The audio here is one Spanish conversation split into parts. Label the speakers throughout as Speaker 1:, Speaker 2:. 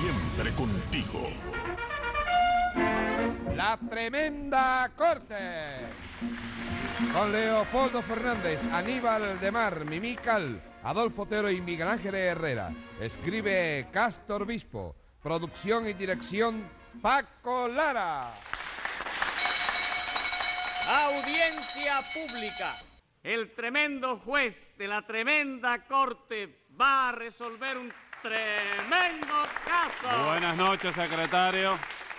Speaker 1: siempre contigo.
Speaker 2: La Tremenda Corte. Con Leopoldo Fernández, Aníbal de Mar, Mimical, Adolfo Otero y Miguel Ángel Herrera. Escribe Castor Bispo. Producción y dirección Paco Lara.
Speaker 3: Audiencia pública. El tremendo juez de la tremenda corte va a resolver un tremendo caso.
Speaker 4: Buenas noches, secretario.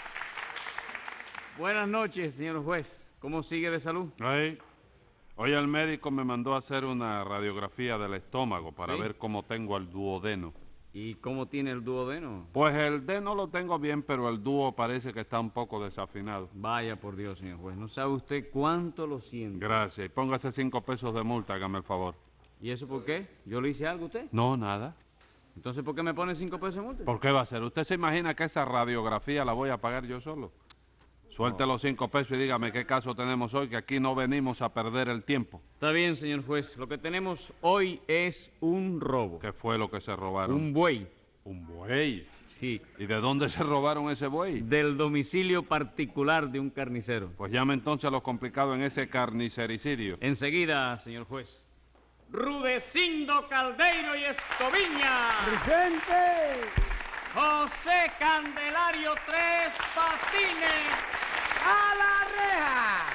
Speaker 3: Buenas noches, señor juez. ¿Cómo sigue de salud?
Speaker 4: Hoy el médico me mandó a hacer una radiografía del estómago para
Speaker 3: ¿Sí?
Speaker 4: ver cómo tengo el duodeno.
Speaker 3: ¿Y cómo tiene el duodeno?
Speaker 4: Pues el deno lo tengo bien, pero el dúo parece que está un poco desafinado.
Speaker 3: Vaya por Dios, señor juez. ¿No sabe usted cuánto lo siento?
Speaker 4: Gracias. Y póngase 5 pesos de multa, hágame el favor.
Speaker 3: ¿Y eso por qué? ¿Yo le hice algo a usted?
Speaker 4: No, nada.
Speaker 3: Entonces, ¿por qué me pone 5 pesos de multa?
Speaker 4: ¿Por qué va a ser? ¿Usted se imagina que esa radiografía la voy a pagar yo solo? Suelte los 5 pesos y dígame qué caso tenemos hoy, que aquí no venimos a perder el tiempo.
Speaker 3: Está bien, señor juez. Lo que tenemos hoy es un robo.
Speaker 4: ¿Qué fue lo que se robaron?
Speaker 3: Un buey.
Speaker 4: ¿Un buey?
Speaker 3: Sí.
Speaker 4: ¿Y de dónde se robaron ese buey?
Speaker 3: Del domicilio particular de un carnicero.
Speaker 4: Pues llame entonces a los complicados en ese carnicericidio.
Speaker 3: Enseguida, señor juez. Rudecindo Caldeiro y Escoviña.
Speaker 5: ¡Presente!
Speaker 3: José Candelario Tres Patines.
Speaker 5: ¡A la reja!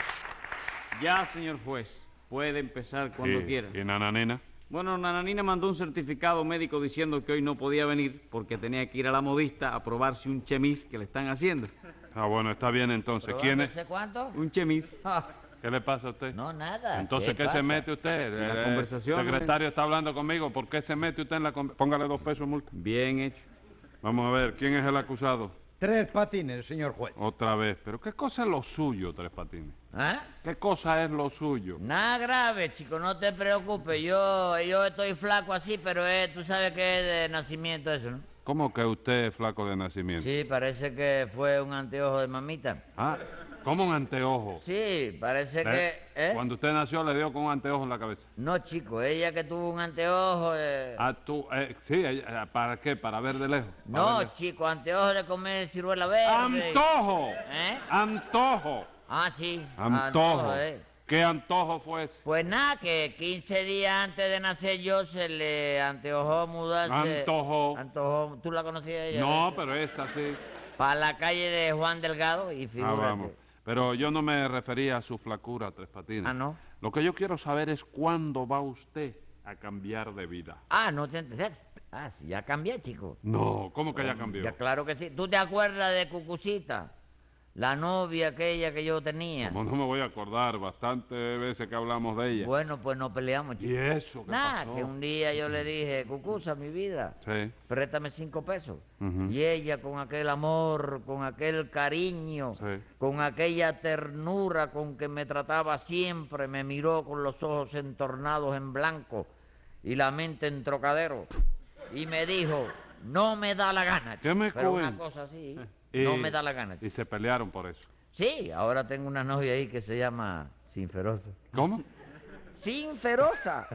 Speaker 3: Ya, señor juez. Puede empezar cuando quiera.
Speaker 4: ¿Y Nananina?
Speaker 3: Bueno, Nananina mandó un certificado médico diciendo que hoy no podía venir porque tenía que ir a la modista a probarse un chemis que le están haciendo.
Speaker 4: Ah, bueno, está bien entonces. ¿Quién es?
Speaker 5: ¿Probándose cuánto?
Speaker 3: Un chemis.
Speaker 4: ¿Qué le pasa a usted?
Speaker 5: No, nada.
Speaker 4: Entonces, ¿qué se
Speaker 5: pasa?
Speaker 4: mete usted?
Speaker 3: La
Speaker 4: El
Speaker 3: conversación,
Speaker 4: secretario está hablando conmigo. ¿Por qué se mete usted en la Póngale 2 pesos de multa.
Speaker 3: Bien hecho.
Speaker 4: Vamos a ver, ¿quién es el acusado?
Speaker 6: Tres Patines, señor juez.
Speaker 4: Otra vez. ¿Pero qué cosa es lo suyo, Tres Patines?
Speaker 5: ¿Ah?
Speaker 4: ¿Qué cosa es lo suyo?
Speaker 5: Nada grave, chico, no te preocupes. Yo estoy flaco así, pero tú sabes que es de nacimiento eso, ¿no?
Speaker 4: ¿Cómo que usted es flaco de nacimiento?
Speaker 5: Sí, parece que fue un anteojo de mamita.
Speaker 4: Ah, ¿cómo un anteojo?
Speaker 5: Sí, parece que...
Speaker 4: Cuando usted nació le dio con un anteojo en la cabeza.
Speaker 5: No, chico, ella que tuvo un anteojo...
Speaker 4: Ah, tú, sí, ¿para qué? ¿Para ver de lejos? ¿Para ver
Speaker 5: No,
Speaker 4: de lejos?
Speaker 5: chico, anteojo de comer ciruela verde.
Speaker 4: ¡Antojo!
Speaker 5: ¿Eh?
Speaker 4: ¡Antojo!
Speaker 5: Ah, sí.
Speaker 4: Antojo.
Speaker 5: ¿eh?
Speaker 4: ¿Qué antojo fue ese?
Speaker 5: Pues nada, que 15 días antes de nacer yo se le anteojó mudarse...
Speaker 4: Antojó.
Speaker 5: ¿Tú la conocías ella?
Speaker 4: No, pero esa sí.
Speaker 5: Para la calle de Juan Delgado y
Speaker 4: Ah,
Speaker 5: figúrate.
Speaker 4: vamos. Pero yo no me refería a su flacura, Tres Patines.
Speaker 5: Ah, ¿no?
Speaker 4: Lo que yo quiero saber es cuándo va usted a cambiar de vida.
Speaker 5: Ah, no te enteras. Ah, sí, ya cambié, chico.
Speaker 4: No, ¿cómo que ya cambió?
Speaker 5: Ya, claro que sí. ¿Tú te acuerdas de Cucucita? La novia aquella que yo tenía.
Speaker 4: Como no me voy a acordar, bastantes veces que hablamos de ella.
Speaker 5: Bueno, pues nos peleamos, chico.
Speaker 4: ¿Y eso qué
Speaker 5: Nada,
Speaker 4: pasó?
Speaker 5: que un día yo le dije, Cucusa, mi vida,
Speaker 4: Sí.
Speaker 5: préstame 5 pesos.
Speaker 4: Ujú.
Speaker 5: Y ella con aquel amor, con aquel cariño,
Speaker 4: Sí.
Speaker 5: con aquella ternura con que me trataba siempre, me miró con los ojos entornados en blanco y la mente en trocadero. Y me dijo, no me da la gana, chico.
Speaker 4: ¿Qué me
Speaker 5: Pero una
Speaker 4: cuenta?
Speaker 5: cosa así,
Speaker 4: Y-
Speaker 5: no me da la gana,
Speaker 4: Y
Speaker 5: chico.
Speaker 4: se pelearon por eso.
Speaker 5: Sí, ahora tengo una novia ahí que se llama Sinferosa.
Speaker 4: ¿Cómo?
Speaker 5: ¡Sinferosa!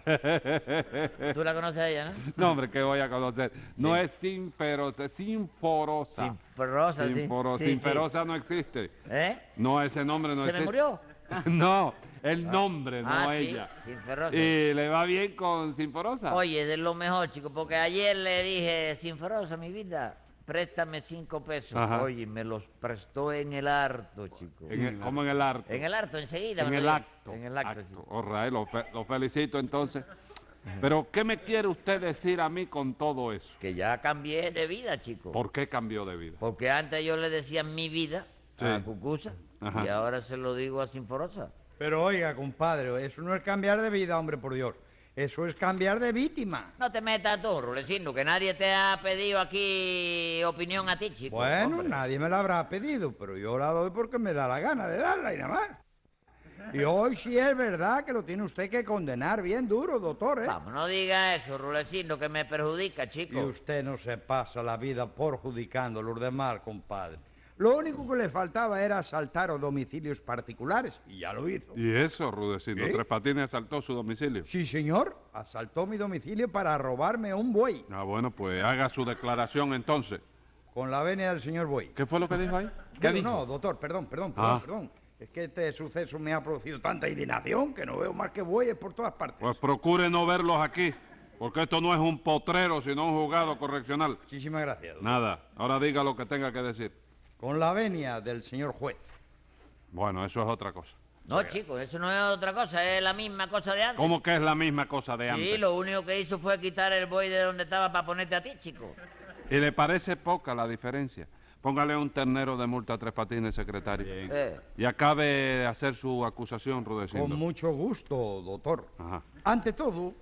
Speaker 5: ¿Tú la conoces a ella, no?
Speaker 4: No, hombre, que voy a conocer. No
Speaker 5: Sí.
Speaker 4: es sinferosa, es sinforosa.
Speaker 5: Sinferosa, sí. Sí,
Speaker 4: Sinferosa no existe.
Speaker 5: sí. ¿Eh?
Speaker 4: No, ese nombre no
Speaker 5: ¿Se me
Speaker 4: existe.
Speaker 5: murió?
Speaker 4: No, el nombre, no
Speaker 5: Ah, sí,
Speaker 4: ella.
Speaker 5: Sinferosa.
Speaker 4: ¿Y le va bien con Sinforosa?
Speaker 5: Oye, de lo mejor, chico, porque ayer le dije, Sinferosa, mi vida, préstame 5 pesos.
Speaker 4: Ajá.
Speaker 5: Oye, me los prestó en el harto, chico.
Speaker 4: ¿Cómo en el arte?
Speaker 5: En el harto, enseguida.
Speaker 4: En
Speaker 5: me
Speaker 4: el
Speaker 5: lo dio.
Speaker 4: acto.
Speaker 5: En el acto, chico.
Speaker 4: All right, lo felicito entonces. Pero, ¿qué me quiere usted decir a mí con todo eso?
Speaker 5: Que ya cambié de vida, chico.
Speaker 4: ¿Por qué cambió de vida?
Speaker 5: Porque antes yo le decía mi vida
Speaker 4: Sí.
Speaker 5: a Cucusa
Speaker 4: Ajá.
Speaker 5: y ahora se lo digo a Sinforosa.
Speaker 6: Pero oiga, compadre, eso no es cambiar de vida, hombre, por Dios. Eso es cambiar de víctima.
Speaker 5: No te metas tú, Rulecindo, que nadie te ha pedido aquí opinión a ti, chico.
Speaker 6: Bueno,
Speaker 5: hombre.
Speaker 6: nadie me la habrá pedido, pero yo la doy porque me da la gana de darla y nada más. Y hoy sí es verdad que lo tiene usted que condenar bien duro, doctor, ¿eh?
Speaker 5: Vamos, no diga eso, Rulecindo, que me perjudica,
Speaker 6: Y
Speaker 5: chico.
Speaker 6: usted no se pasa la vida perjudicando a los demás, compadre. Lo único que le faltaba era asaltar a domicilios particulares, y ya lo hizo.
Speaker 4: ¿Y eso, Rudecindo?
Speaker 6: ¿Sí?
Speaker 4: ¿Tres Patines asaltó su domicilio?
Speaker 6: Sí, señor, asaltó mi domicilio para robarme un buey.
Speaker 4: Ah, bueno, pues haga su declaración entonces.
Speaker 6: Con la venia del señor Buey.
Speaker 4: ¿Qué fue lo que dijo ahí? ¿Qué
Speaker 6: Digo,
Speaker 4: dijo?
Speaker 6: no, doctor, perdón.
Speaker 4: Ah.
Speaker 6: Es que este suceso me ha producido tanta indignación que no veo más que bueyes por todas partes.
Speaker 4: Pues procure no verlos aquí, porque esto no es un potrero, sino un juzgado correccional.
Speaker 6: Muchísimas gracias, doctor.
Speaker 4: Nada, ahora diga lo que tenga que decir.
Speaker 6: Con la venia del señor juez.
Speaker 4: Bueno, eso es otra cosa.
Speaker 5: No, chicos, eso no es otra cosa, es la misma cosa de antes.
Speaker 4: ¿Cómo que es la misma cosa de antes?
Speaker 5: Sí, lo único que hizo fue quitar el buey de donde estaba para ponerte a ti, chico.
Speaker 4: ¿Y le parece poca la diferencia? Póngale un ternero de multa a Tres Patines, secretario. Y acabe de hacer su acusación, Rudecindo.
Speaker 6: Con mucho gusto, doctor.
Speaker 4: Ajá.
Speaker 6: Ante todo,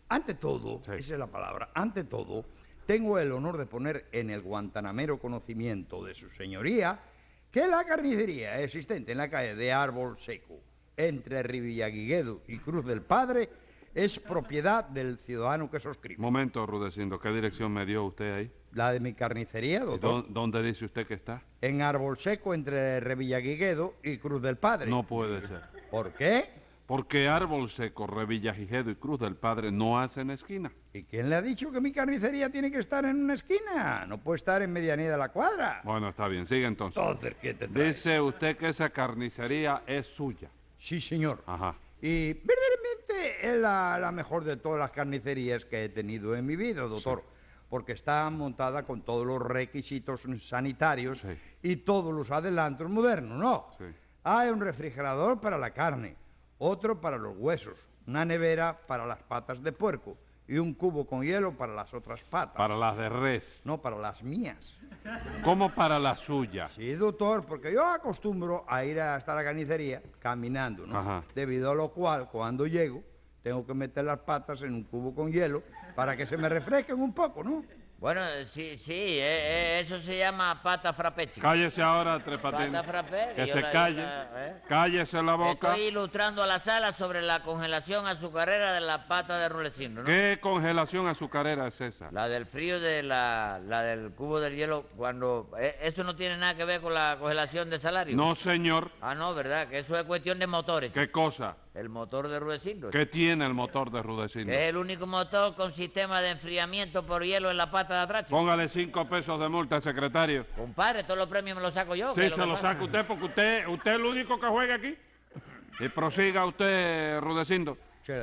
Speaker 4: Sí.
Speaker 6: esa es la palabra, ante todo, tengo el honor de poner en el guantanamero conocimiento de su señoría que la carnicería existente en la calle de Árbol Seco, entre Rivillaguiguedo y Cruz del Padre, es propiedad del ciudadano que suscribe.
Speaker 4: Momento, Rudecindo, ¿qué dirección me dio usted ahí?
Speaker 6: La de mi carnicería,
Speaker 4: ¿Y
Speaker 6: doctor.
Speaker 4: ¿Dónde dice usted que está?
Speaker 6: En Árbol Seco, entre Revillaguiguedo y Cruz del Padre.
Speaker 4: No puede ser.
Speaker 6: ¿Por qué?
Speaker 4: Porque Árbol Seco, Revillagigedo y Cruz del Padre no hacen esquina.
Speaker 6: ¿Y quién le ha dicho que mi carnicería tiene que estar en una esquina? No puede estar en medianía de la cuadra.
Speaker 4: Bueno, está bien, sigue entonces.
Speaker 6: Entonces, ¿qué te trae?
Speaker 4: Dice usted que esa carnicería es suya.
Speaker 6: Sí, señor.
Speaker 4: Ajá.
Speaker 6: Y verdaderamente es la mejor de todas las carnicerías que he tenido en mi vida, doctor. Porque está montada con todos los requisitos sanitarios
Speaker 4: Sí.
Speaker 6: y todos los adelantos modernos, ¿no?
Speaker 4: Sí.
Speaker 6: Hay un refrigerador para la carne, otro para los huesos, una nevera para las patas de puerco y un cubo con hielo para las otras patas.
Speaker 4: Para las de res.
Speaker 6: No, para las mías.
Speaker 4: ¿Cómo para la suya?
Speaker 6: Sí, doctor, porque yo acostumbro a ir hasta la carnicería caminando, ¿no?
Speaker 4: Ajá.
Speaker 6: Debido a lo cual, cuando llego, tengo que meter las patas en un cubo con hielo para que se me refresquen un poco, ¿no?
Speaker 5: Bueno, sí, eso se llama pata frappé, chico.
Speaker 4: Cállese ahora, Tres Patines.
Speaker 5: Pata frappé.
Speaker 4: Que
Speaker 5: yo
Speaker 4: se
Speaker 5: la-
Speaker 4: calle.
Speaker 5: ¿eh?
Speaker 4: Cállese la boca.
Speaker 5: Estoy ilustrando a la sala sobre la congelación azucarera de la pata de Rudecindo, ¿no?
Speaker 4: ¿Qué congelación azucarera es esa?
Speaker 5: La del frío de la del cubo del hielo cuando... eso no tiene nada que ver con la congelación de salario.
Speaker 4: No, señor.
Speaker 5: Ah, no, ¿verdad? Que eso es cuestión de motores.
Speaker 4: ¿Qué cosa?
Speaker 5: El motor de Rudecindo.
Speaker 4: ¿Qué tiene el motor de Rudecindo?
Speaker 5: Que es el único motor con sistema de enfriamiento por hielo en la pata de atrás, chico.
Speaker 4: Póngale 5 pesos de multa, secretario.
Speaker 5: Compadre, todos los premios me los saco yo.
Speaker 4: Sí,
Speaker 5: ¿qué es
Speaker 4: se
Speaker 5: que
Speaker 4: lo
Speaker 5: pasa?
Speaker 4: saca usted porque usted es el único que juega aquí. Y prosiga usted, Rudecindo.
Speaker 6: Che,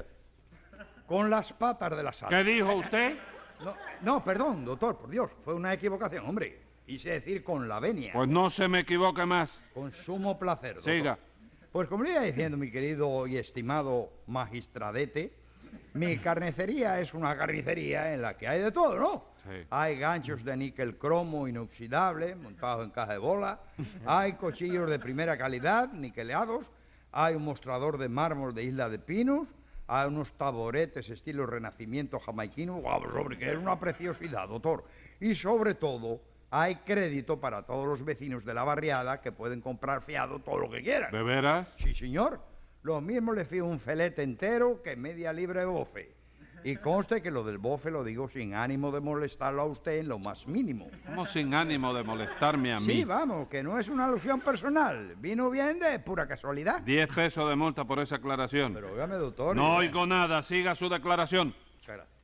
Speaker 6: con las patas de la sala.
Speaker 4: ¿Qué dijo usted?
Speaker 6: No, perdón, doctor, por Dios, fue una equivocación, hombre. Quise decir con la venia.
Speaker 4: Pues no se me equivoque más.
Speaker 6: Con sumo placer, doctor.
Speaker 4: Siga.
Speaker 6: Pues como le iba diciendo, mi querido y estimado magistradete, mi carnicería es una carnicería en la que hay de todo, ¿no?
Speaker 4: Sí.
Speaker 6: Hay ganchos de níquel cromo inoxidable montados en caja de bola, hay cuchillos de primera calidad, niqueleados, hay un mostrador de mármol de Isla de Pinos, hay unos taburetes estilo renacimiento jamaiquino, guau, hombre, que es una preciosidad, doctor. Y sobre todo, hay crédito para todos los vecinos de la barriada que pueden comprar fiado todo lo que quieran.
Speaker 4: ¿De veras?
Speaker 6: Sí, señor. Lo mismo le fío un felete entero que media libra de bofe. Y conste que lo del bofe lo digo sin ánimo de molestarlo a usted en lo más mínimo.
Speaker 4: Como sin ánimo de molestarme a mí.
Speaker 6: Sí, vamos, que no es una alusión personal. Vino bien de pura casualidad.
Speaker 4: 10 pesos de multa por esa aclaración.
Speaker 6: Pero óigame, doctor.
Speaker 4: No oigo nada, siga su declaración.
Speaker 6: Muchas gracias.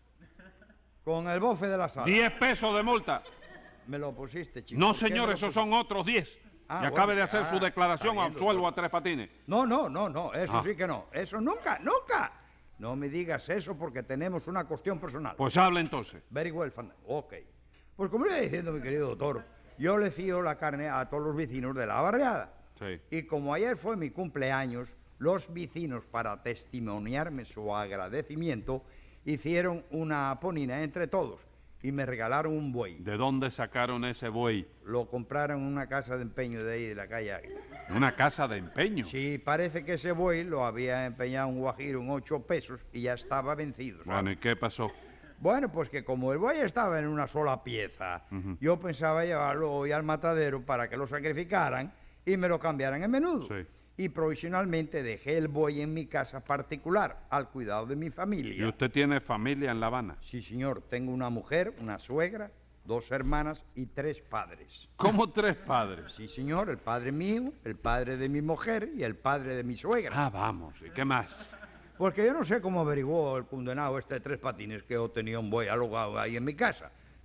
Speaker 6: Con el bofe de la sala.
Speaker 4: 10 pesos de multa.
Speaker 6: Me lo pusiste, chico.
Speaker 4: No,
Speaker 6: ¿Por qué
Speaker 4: señor,
Speaker 6: me lo
Speaker 4: esos
Speaker 6: pusiste?
Speaker 4: son otros 10.
Speaker 6: Ah,
Speaker 4: Y acabe
Speaker 6: bueno,
Speaker 4: de hacer su
Speaker 6: está
Speaker 4: declaración o
Speaker 6: bien,
Speaker 4: absuelvo
Speaker 6: doctor.
Speaker 4: a Tres Patines.
Speaker 6: No, eso
Speaker 4: Ah.
Speaker 6: sí que no. Eso nunca, nunca. No me digas eso porque tenemos una cuestión personal.
Speaker 4: Pues hable entonces.
Speaker 6: Very well, fandango. Ok. Pues como le iba diciendo, mi querido doctor, yo le fío la carne a todos los vecinos de la barriada.
Speaker 4: Sí.
Speaker 6: Y como ayer fue mi cumpleaños, los vecinos, para testimoniarme su agradecimiento, hicieron una ponina entre todos y me regalaron un buey.
Speaker 4: ¿De dónde sacaron ese buey?
Speaker 6: Lo compraron en una casa de empeño de ahí de la calle Águila.
Speaker 4: Una casa de empeño.
Speaker 6: Sí, parece que ese buey lo había empeñado un guajiro en 8 pesos y ya estaba vencido. ¿sabe?
Speaker 4: Bueno, ¿y qué pasó?
Speaker 6: Bueno, pues que como el buey estaba en una sola pieza,
Speaker 4: Ujú.
Speaker 6: yo pensaba llevarlo hoy al matadero para que lo sacrificaran y me lo cambiaran en menudo.
Speaker 4: Sí.
Speaker 6: Y provisionalmente dejé el buey en mi casa particular, al cuidado de mi
Speaker 4: ¿Y
Speaker 6: familia.
Speaker 4: usted tiene familia en La Habana?
Speaker 6: Sí, señor, tengo una mujer, una suegra, 2 hermanas y 3 padres.
Speaker 4: ¿Cómo 3 padres?
Speaker 6: Sí, señor, el padre mío, el padre de mi mujer y el padre de mi suegra.
Speaker 4: Ah, vamos. ¿Y qué más?
Speaker 6: Porque yo no sé cómo averiguó el condenado este de Tres Patines que yo tenía un buey alojado ahí en mi casa.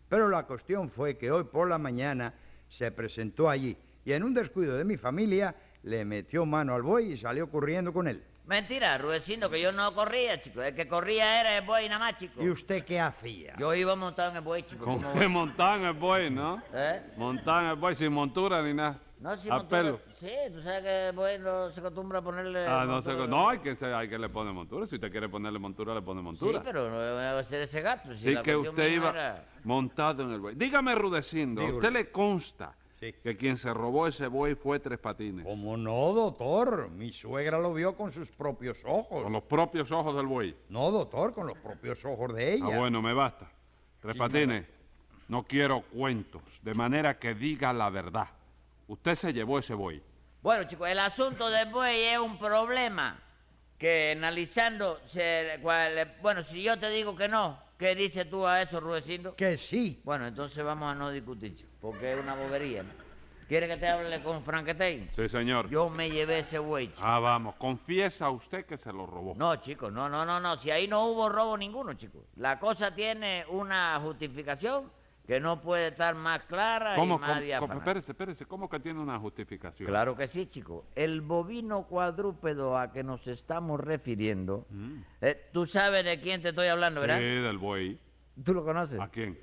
Speaker 6: Pero la cuestión fue que hoy por la mañana se presentó allí y en un descuido de mi familia le metió mano al buey y salió corriendo con él.
Speaker 5: Mentira, Rudecindo, que yo no corría, chico. El que corría era el buey nada más, chico.
Speaker 6: ¿Y usted qué hacía?
Speaker 5: Yo iba montado en el buey, chico.
Speaker 4: ¿Con
Speaker 5: ¿cómo
Speaker 4: qué
Speaker 5: voy?
Speaker 4: montar en el buey, no?
Speaker 5: ¿Eh?
Speaker 4: Montar en el buey sin montura ni nada.
Speaker 5: No, si
Speaker 4: A
Speaker 5: montura-
Speaker 4: pelo.
Speaker 5: Sí, tú sabes que el buey no se acostumbra a ponerle...
Speaker 4: No,
Speaker 5: montura.
Speaker 4: no, hay que le poner montura. Si usted quiere ponerle montura, le pone montura.
Speaker 5: Sí, pero no va a ser ese gato. Si
Speaker 4: Sí
Speaker 5: la
Speaker 4: que
Speaker 5: cuestión
Speaker 4: usted
Speaker 5: mía
Speaker 4: iba
Speaker 5: era-
Speaker 4: montado en el buey. Dígame, Rudecindo, ¿a
Speaker 6: Dígame.
Speaker 4: usted le consta
Speaker 6: Sí.
Speaker 4: que quien se robó ese buey fue Tres Patines?
Speaker 6: ¿Cómo no, doctor? Mi suegra lo vio con sus propios ojos.
Speaker 4: Con los propios ojos del buey.
Speaker 6: No, doctor, con los propios ojos de ella.
Speaker 4: Ah, bueno, me basta. Tres
Speaker 6: Sí,
Speaker 4: Patines, no quiero cuentos, de manera que diga la verdad. Usted se llevó ese buey.
Speaker 5: Bueno, chicos, el asunto del buey es un problema que analizando... Bueno, si yo te digo que no, ¿qué dices tú a eso, Rudecindo?
Speaker 6: Que sí.
Speaker 5: Bueno, entonces vamos a no discutir, chico, porque es una bobería, ¿no? ¿Quiere que te hable con franquetein?
Speaker 4: Sí, señor.
Speaker 5: Yo me llevé ese buey, chico.
Speaker 4: Ah, vamos, confiesa usted que se lo robó.
Speaker 5: No, chicos, no. Si ahí no hubo robo ninguno, chicos. La cosa tiene una justificación que no puede estar más clara
Speaker 4: ¿Cómo?
Speaker 5: y más diáfana.
Speaker 4: Espérese, ¿cómo que tiene una justificación?
Speaker 5: Claro que sí, chico. El bovino cuadrúpedo a que nos estamos refiriendo...
Speaker 4: Mm.
Speaker 5: Tú sabes de quién te estoy hablando,
Speaker 4: Sí,
Speaker 5: ¿verdad?
Speaker 4: del buey.
Speaker 5: ¿Tú lo conoces?
Speaker 4: ¿A quién?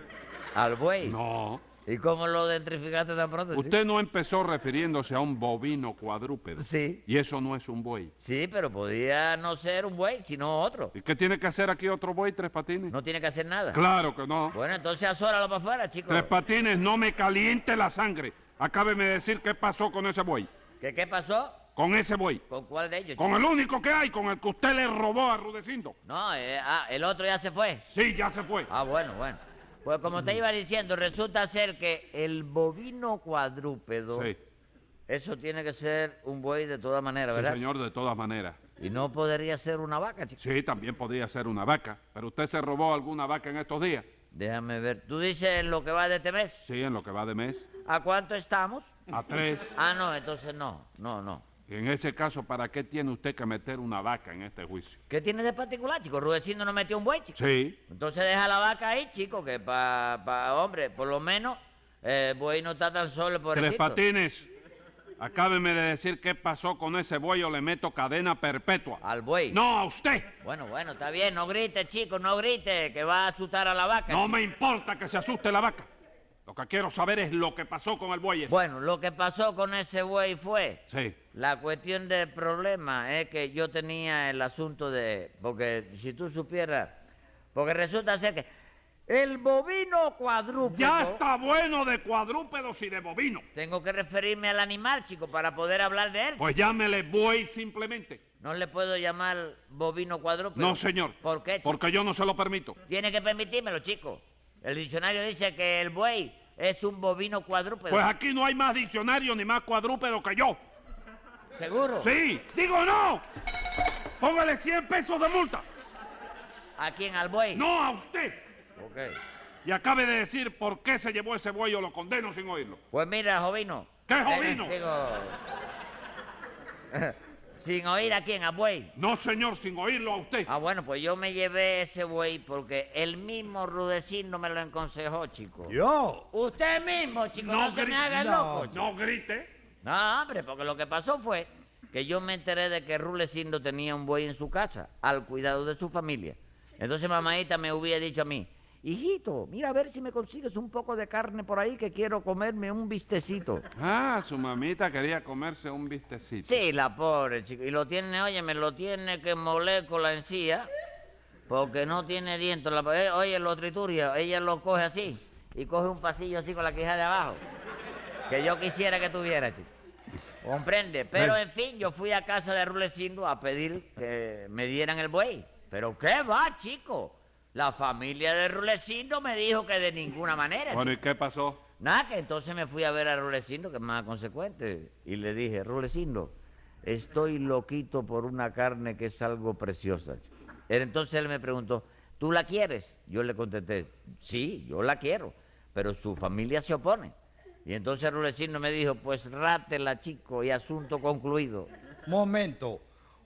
Speaker 5: Al buey.
Speaker 4: No.
Speaker 5: ¿Y cómo lo identificaste tan pronto?
Speaker 4: Usted no empezó refiriéndose a un bovino cuadrúpedo.
Speaker 5: Sí.
Speaker 4: Y eso no es un buey.
Speaker 5: Sí, pero podía no ser un buey, sino otro.
Speaker 4: ¿Y qué tiene que hacer aquí otro buey, Tres Patines?
Speaker 5: No tiene que hacer nada.
Speaker 4: Claro que no.
Speaker 5: Bueno, entonces azóralo para afuera, chico.
Speaker 4: Tres Patines, no me caliente la sangre. Acábeme de decir qué pasó con ese buey.
Speaker 5: ¿Qué pasó?
Speaker 4: Con ese buey.
Speaker 5: ¿Con cuál de ellos?
Speaker 4: Con
Speaker 5: chico?
Speaker 4: el único que hay, con el que usted le robó a Rudecindo.
Speaker 5: No, el otro ya se fue.
Speaker 4: Sí, ya se fue.
Speaker 5: Ah, bueno. Pues como te iba diciendo, resulta ser que el bovino cuadrúpedo,
Speaker 4: Sí,
Speaker 5: eso tiene que ser un buey de todas maneras,
Speaker 4: sí,
Speaker 5: ¿verdad?
Speaker 4: señor, de todas maneras.
Speaker 5: Y no podría ser una vaca, chico.
Speaker 4: Sí, también podría ser una vaca. Pero usted se robó alguna vaca en estos días.
Speaker 5: Déjame ver. ¿Tú dices lo que va de este mes?
Speaker 4: Sí, en lo que va de mes.
Speaker 5: ¿A cuánto estamos?
Speaker 4: A 3.
Speaker 5: Ah, no, entonces no.
Speaker 4: Y en ese caso, ¿para qué tiene usted que meter una vaca en este juicio?
Speaker 5: ¿Qué tiene de particular, chico? Rudecindo no metió un buey, chico.
Speaker 4: Sí.
Speaker 5: Entonces deja la vaca ahí, chico, que hombre, por lo menos el buey no está tan solo por
Speaker 4: Tres Patines, acábeme de decir qué pasó con ese buey o le meto cadena perpetua.
Speaker 5: Al buey.
Speaker 4: No, a usted.
Speaker 5: Bueno, está bien, no grite, chico, no grite, que va a asustar a la vaca.
Speaker 4: No
Speaker 5: chico.
Speaker 4: me importa que se asuste la vaca. Lo que quiero saber es lo que pasó con el buey ese.
Speaker 5: Bueno, lo que pasó con ese buey fue...
Speaker 4: Sí.
Speaker 5: La cuestión del problema es que yo tenía el asunto de... Porque si tú supieras... Porque resulta ser que el bovino cuadrúpedo...
Speaker 4: Ya está bueno de cuadrúpedos y de bovinos.
Speaker 5: Tengo que referirme al animal, chico, para poder hablar de él.
Speaker 4: Pues llámele buey simplemente.
Speaker 5: No le puedo llamar bovino cuadrúpedo.
Speaker 4: No, señor.
Speaker 5: ¿Por qué, chico?
Speaker 4: Porque yo no se lo permito.
Speaker 5: Tiene que permitírmelo, chico. El diccionario dice que el buey es un bovino cuadrúpedo.
Speaker 4: Pues aquí no hay más diccionario ni más cuadrúpedo que yo.
Speaker 5: ¿Seguro?
Speaker 4: Sí, digo no. Póngale 100 pesos de multa.
Speaker 5: ¿A quién? ¿Al buey?
Speaker 4: No a usted.
Speaker 5: Ok.
Speaker 4: Y acabe de decir por qué se llevó ese buey o lo condeno sin oírlo.
Speaker 5: Pues mira, Jovino.
Speaker 4: ¿Qué Jovino?
Speaker 5: Digo... ¿Sin oír a quién? ¿A buey?
Speaker 4: No, señor, sin oírlo a usted.
Speaker 5: Ah, bueno, pues yo me llevé ese buey porque el mismo Rudecindo me lo aconsejó, chico.
Speaker 6: ¿Yo?
Speaker 5: Usted mismo, chico, no se me haga el loco. chico.
Speaker 4: No grite.
Speaker 5: No, hombre, porque lo que pasó fue que yo me enteré de que Rudecindo tenía un buey en su casa, al cuidado de su familia. Entonces mamadita me hubiera dicho a mí, hijito, mira a ver si me consigues un poco de carne por ahí que quiero comerme un bistecito.
Speaker 4: Ah, su mamita quería comerse un bistecito.
Speaker 5: Sí, la pobre, chico. Y lo tiene, oye, me lo tiene que moler con la encía porque no tiene dientes. Oye, lo trituria, ella lo coge así y coge un pasillo así con la quija de abajo. Que yo quisiera que tuviera, chico. ¿Comprende? Pero, en fin, yo fui a casa de Rudecindo a pedir que me dieran el buey. ¿Pero qué va, chico? La familia de Rudecindo me dijo que de ninguna manera.
Speaker 4: Bueno, ¿y
Speaker 5: chico.
Speaker 4: qué pasó?
Speaker 5: Nada, que entonces me fui a ver a Rudecindo, que es más consecuente, y le dije, Rudecindo, estoy loquito por una carne que es algo preciosa. chico. Entonces él me preguntó, ¿tú la quieres? Yo le contesté, sí, yo la quiero, pero su familia se opone. Y entonces Rudecindo me dijo, pues rátela, chico, y asunto concluido.
Speaker 6: Momento.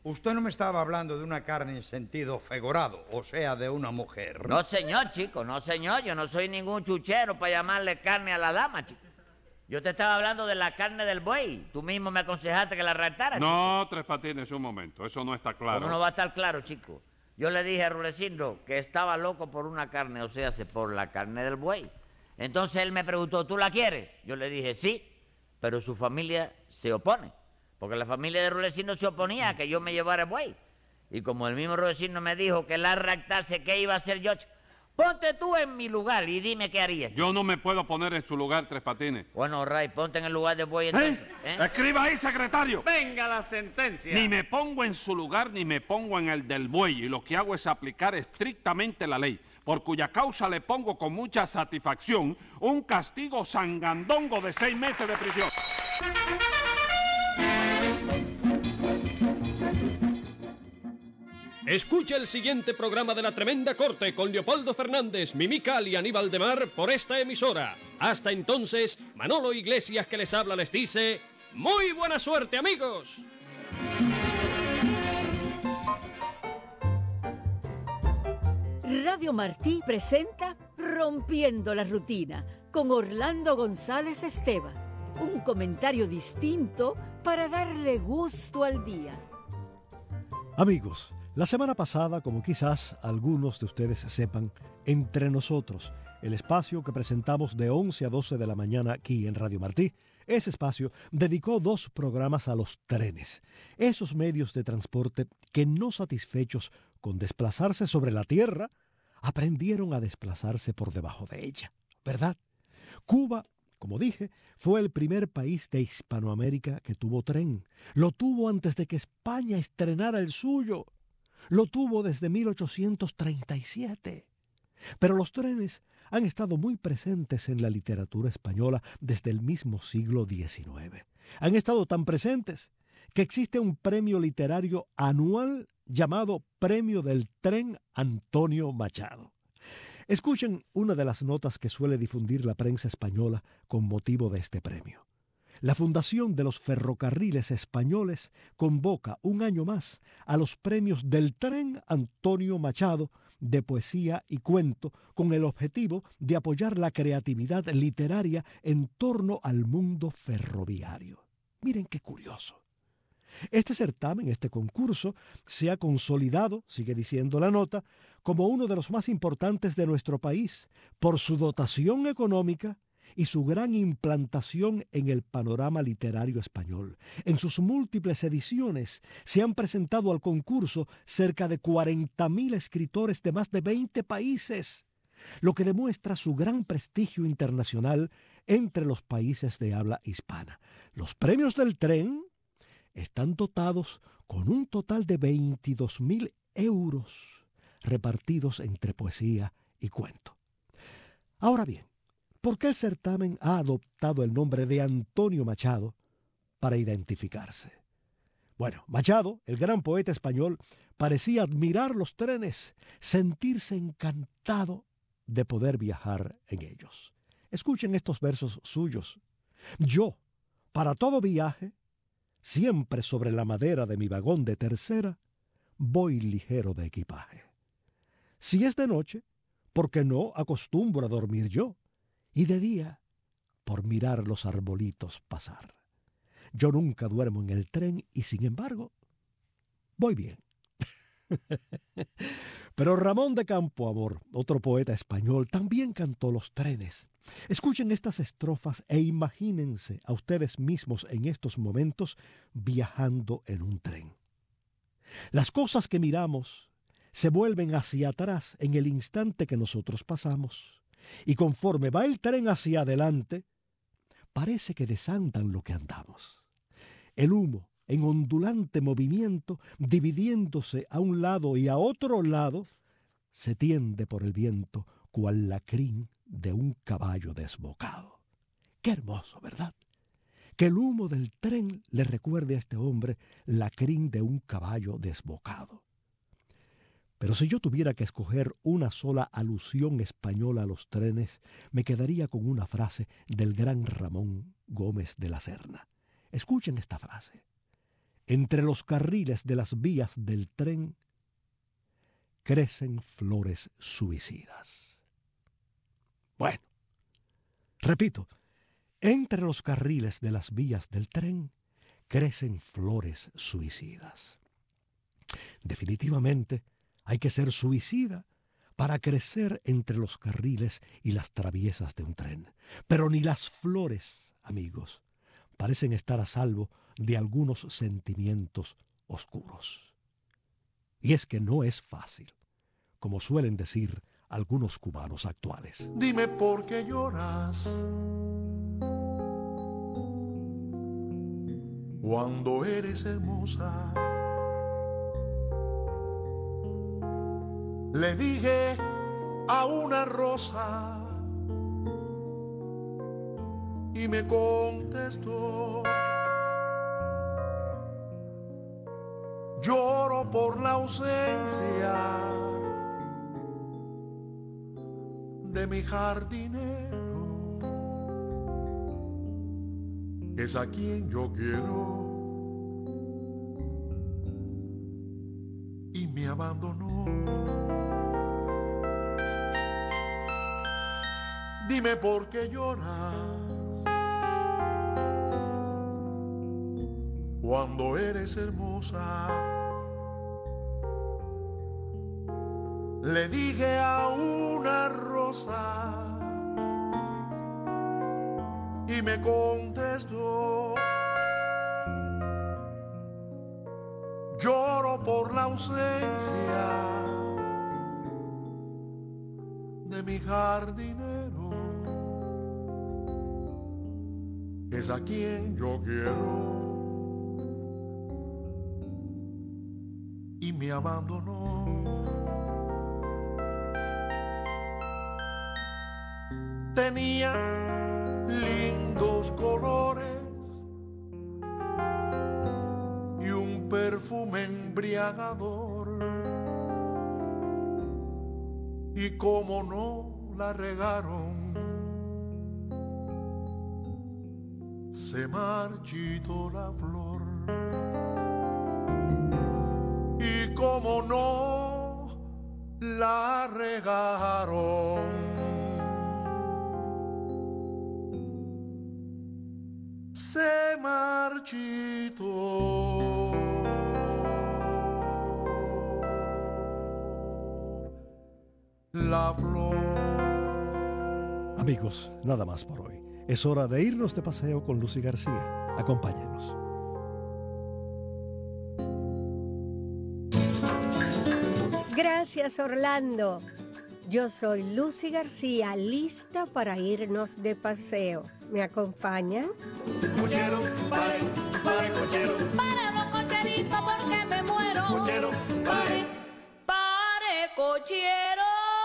Speaker 6: Usted no me estaba hablando de una carne en sentido figurado, o sea, de una mujer.
Speaker 5: No, señor, chico, no, señor. Yo no soy ningún chuchero para llamarle carne a la dama, chico. Yo te estaba hablando de la carne del buey. Tú mismo me aconsejaste que la raptara,
Speaker 4: No, Tres Patines, un momento. Eso no está claro.
Speaker 5: ¿Cómo no va a estar claro, chico? Yo le dije a Rulecindo que estaba loco por una carne, o sea, por la carne del buey. Entonces él me preguntó, ¿tú la quieres? Yo le dije, sí, pero su familia se opone. Porque la familia de Rulecindo se oponía a que yo me llevara el buey. Y como el mismo Rulecindo me dijo que la raptase, ¿qué iba a hacer yo? Ponte tú en mi lugar y dime qué harías.
Speaker 4: Yo no me puedo poner en su lugar, Tres Patines.
Speaker 5: Bueno, Ray, ponte en el lugar del buey entonces.
Speaker 4: Escriba ahí, secretario.
Speaker 3: Venga la sentencia.
Speaker 4: Ni me pongo en su lugar ni me pongo en el del buey. Y lo que hago es aplicar estrictamente la ley, por cuya causa le pongo con mucha satisfacción un castigo sangandongo de 6 meses de prisión.
Speaker 1: Escucha el siguiente programa de La Tremenda Corte con Leopoldo Fernández, Mimical y Aníbal de Mar por esta emisora. Hasta entonces, Manolo Iglesias que les habla les dice... ¡Muy buena suerte, amigos!
Speaker 7: Radio Martí presenta Rompiendo la Rutina con Orlando González Esteban. Un comentario distinto para darle gusto al día.
Speaker 8: Amigos, la semana pasada, como quizás algunos de ustedes sepan, Entre Nosotros, el espacio que presentamos de 11 a 12 de la mañana aquí en Radio Martí, ese espacio dedicó 2 programas a los trenes, esos medios de transporte que no satisfechos con desplazarse sobre la tierra, aprendieron a desplazarse por debajo de ella, ¿verdad? Cuba, como dije, fue el primer país de Hispanoamérica que tuvo tren. Lo tuvo antes de que España estrenara el suyo. Lo tuvo desde 1837. Pero los trenes han estado muy presentes en la literatura española desde el mismo siglo XIX. Han estado tan presentes que existe un premio literario anual llamado Premio del Tren Antonio Machado. Escuchen una de las notas que suele difundir la prensa española con motivo de este premio. La Fundación de los Ferrocarriles Españoles convoca un año más a los premios del Tren Antonio Machado de poesía y cuento con el objetivo de apoyar la creatividad literaria en torno al mundo ferroviario. Miren qué curioso. Este certamen, este concurso, se ha consolidado, sigue diciendo la nota, como uno de los más importantes de nuestro país por su dotación económica y su gran implantación en el panorama literario español. En sus múltiples ediciones se han presentado al concurso cerca de 40.000 escritores de más de 20 países, lo que demuestra su gran prestigio internacional entre los países de habla hispana. Los premios del tren están dotados con un total de 22.000 euros repartidos entre poesía y cuento. Ahora bien, ¿por qué el certamen ha adoptado el nombre de Antonio Machado para identificarse? Bueno, Machado, el gran poeta español, parecía admirar los trenes, sentirse encantado de poder viajar en ellos. Escuchen estos versos suyos. Yo, para todo viaje, siempre sobre la madera de mi vagón de tercera, voy ligero de equipaje. Si es de noche, porque no acostumbro a dormir yo, y de día, por mirar los arbolitos pasar. Yo nunca duermo en el tren y, sin embargo, voy bien. Pero Ramón de Campoamor, otro poeta español, también cantó los trenes. Escuchen estas estrofas e imagínense a ustedes mismos en estos momentos viajando en un tren. Las cosas que miramos se vuelven hacia atrás en el instante que nosotros pasamos. Y conforme va el tren hacia adelante, parece que desandan lo que andamos. El humo, en ondulante movimiento, dividiéndose a un lado y a otro lado, se tiende por el viento cual la crin de un caballo desbocado. Qué hermoso, ¿verdad? Que el humo del tren le recuerde a este hombre la crin de un caballo desbocado. Pero si yo tuviera que escoger una sola alusión española a los trenes, me quedaría con una frase del gran Ramón Gómez de la Serna. Escuchen esta frase. entre los carriles de las vías del tren crecen flores suicidas. Bueno, repito, entre los carriles de las vías del tren crecen flores suicidas. Definitivamente hay que ser suicida para crecer entre los carriles y las traviesas de un tren. Pero ni las flores, amigos, parecen estar a salvo de algunos sentimientos oscuros. Y es que no es fácil, como suelen decir algunos cubanos actuales.
Speaker 9: Dime por qué lloras cuando eres hermosa. Le dije a una rosa y me contestó: lloro por la ausencia de mi jardinero, que es a quien yo quiero, y me abandonó. Dime por qué lloras cuando eres hermosa. Le dije a una rosa y me contestó: lloro por la ausencia de mi jardinero, que es a quien yo quiero, y me abandonó. Tenía lindos colores y un perfume embriagador, y como no la regaron, se marchitó la flor. Y como no la regaron, se marchitó la flor.
Speaker 8: Amigos, nada más por hoy. Es hora de irnos de paseo con Lucy García. Acompáñenos.
Speaker 10: Gracias, Orlando. Yo soy Lucy García, lista para irnos de paseo. ¿Me acompañan?
Speaker 9: Cochero, pare, pare, cochero.
Speaker 11: Pare los cocheritos porque me muero.
Speaker 9: Cochero, pare.
Speaker 11: Pare, cochero.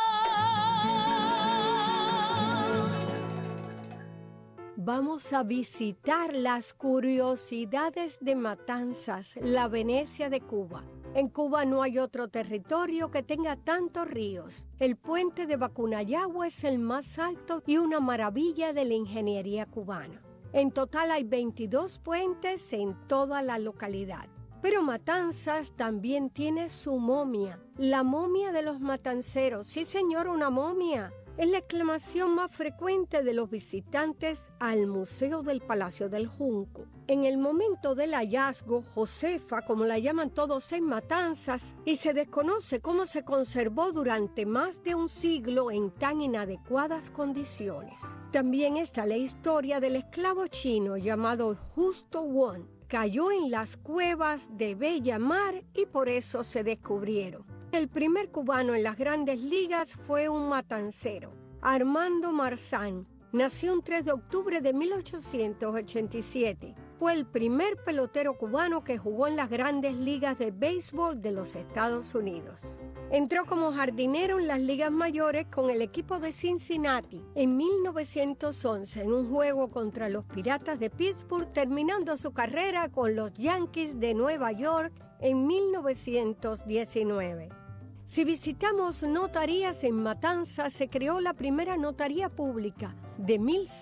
Speaker 10: Vamos a visitar las curiosidades de Matanzas, la Venecia de Cuba. En Cuba no hay otro territorio que tenga tantos ríos. El puente de Bacunayagua es el más alto y una maravilla de la ingeniería cubana. En total hay 22 puentes en toda la localidad. Pero Matanzas también tiene su momia, la momia de los matanceros. Sí, señor, una momia. Es la exclamación más frecuente de los visitantes al Museo del Palacio del Junco. En el momento del hallazgo, Josefa, como la llaman todos en Matanzas, y se desconoce cómo se conservó durante más de un siglo en tan inadecuadas condiciones. También está la historia del esclavo chino llamado Justo Won. Cayó en las cuevas de Bella Mar y por eso se descubrieron. El primer cubano en las grandes ligas fue un matancero, Armando Marzán. Nació un 3 de octubre de 1887. Fue el primer pelotero cubano que jugó en las grandes ligas de béisbol de los Estados Unidos. Entró como jardinero en las ligas mayores con el equipo de Cincinnati en 1911 en un juego contra los Piratas de Pittsburgh, terminando su carrera con los Yankees de Nueva York en 1919. Si visitamos notarías en Matanzas, se creó la primera notaría pública de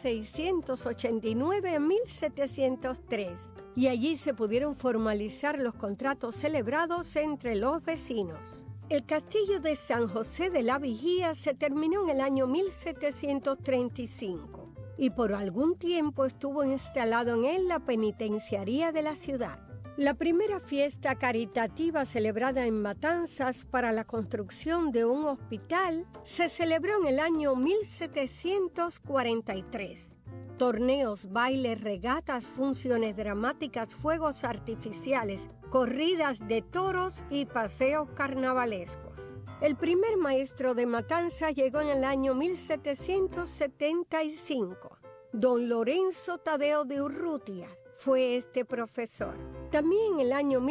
Speaker 10: 1689 a 1703 y allí se pudieron formalizar los contratos celebrados entre los vecinos. El castillo de San José de la Vigía se terminó en el año 1735 y por algún tiempo estuvo instalado en él la penitenciaría de la ciudad. La primera fiesta caritativa celebrada en Matanzas para la construcción de un hospital se celebró en el año 1743. Torneos, bailes, regatas, funciones dramáticas, fuegos artificiales, corridas de toros y paseos carnavalescos. El primer maestro de Matanzas llegó en el año 1775. Don Lorenzo Tadeo de Urrutia fue este profesor. También en el año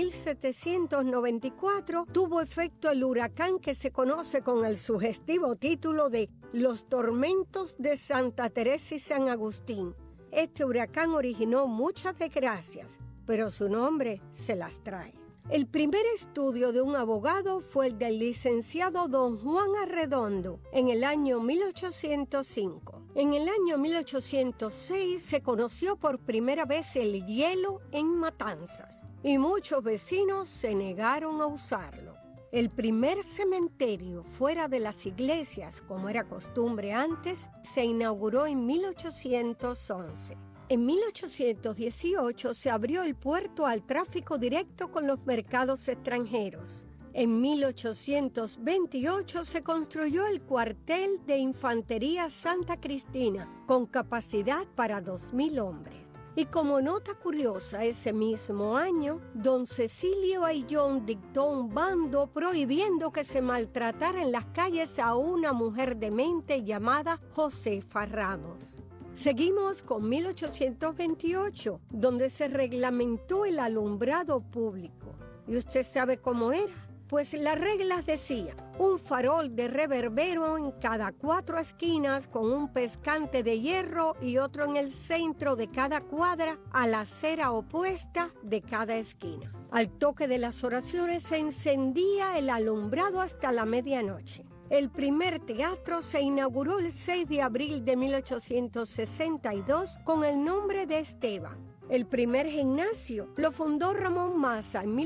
Speaker 10: 1794 tuvo efecto el huracán que se conoce con el sugestivo título de Los tormentos de Santa Teresa y San Agustín. Este huracán originó muchas desgracias, pero su nombre se las trae. El primer estudio de un abogado fue el del licenciado don Juan Arredondo en el año 1805. En el año 1806 se conoció por primera vez el hielo en Matanzas y muchos vecinos se negaron a usarlo. El primer cementerio fuera de las iglesias, como era costumbre antes, se inauguró en 1811. En 1818 se abrió el puerto al tráfico directo con los mercados extranjeros. En 1828 se construyó el cuartel de Infantería Santa Cristina, con capacidad para 2.000 hombres. Y como nota curiosa, ese mismo año, don Cecilio Ayllón dictó un bando prohibiendo que se maltratara en las calles a una mujer demente llamada Josefa Ramos. Seguimos con 1828, donde se reglamentó el alumbrado público. ¿Y usted sabe cómo era? Pues las reglas decían, un farol de reverbero en cada 4 esquinas con un pescante de hierro y otro en el centro de cada cuadra a la acera opuesta de cada esquina. Al toque de las oraciones se encendía el alumbrado hasta la medianoche. El primer teatro se inauguró el 6 de abril de 1862 con el nombre de Esteban. El primer gimnasio lo fundó Ramón Maza en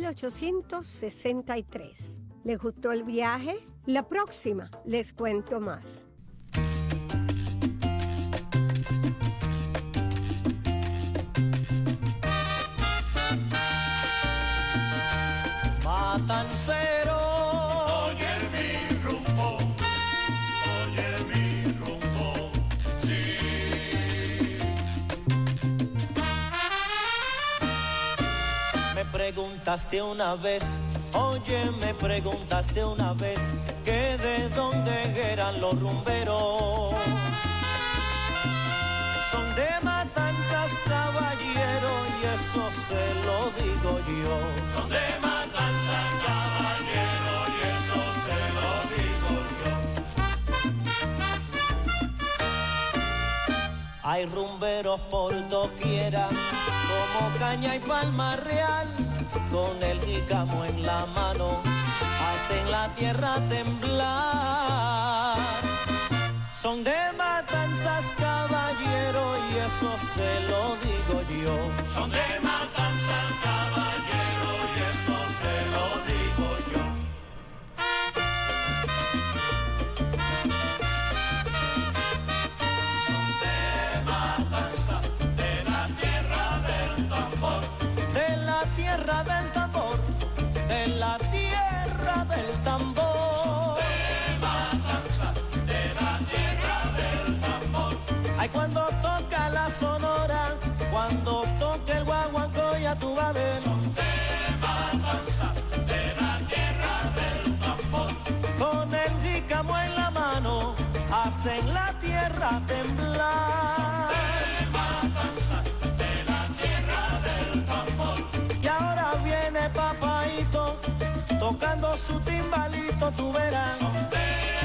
Speaker 10: 1863. ¿Les gustó el viaje? La próxima les cuento más.
Speaker 12: Matancero, oye mi rumbo, sí. Me preguntaste una vez, oye, me preguntaste una vez, que de dónde eran los rumberos. Son de Matanzas, caballero, y eso se lo digo yo. Son de Matanzas, caballero, y eso se lo digo yo. Hay rumberos por doquiera, como Caña y Palma Real, con el jícamo en la mano, hacen la tierra temblar. Son de Matanzas, caballero, y eso se lo digo yo. Son de Matanzas, caballero, y eso se lo digo yo. Son de Matanzas, de la tierra del tambor, de la tierra del tambor, de la tierra del tambor. Ay, cuando toca la sonora, cuando toca el guaguancó, ya tú vas a ver. Son de Matanzas, de la tierra del tambor. Con el jícamo en la mano, hacen la tierra temblar. Son de Matanzas, de la tierra del tambor. Y ahora viene Papaíto, tocando su timbalito, tú verás. Son de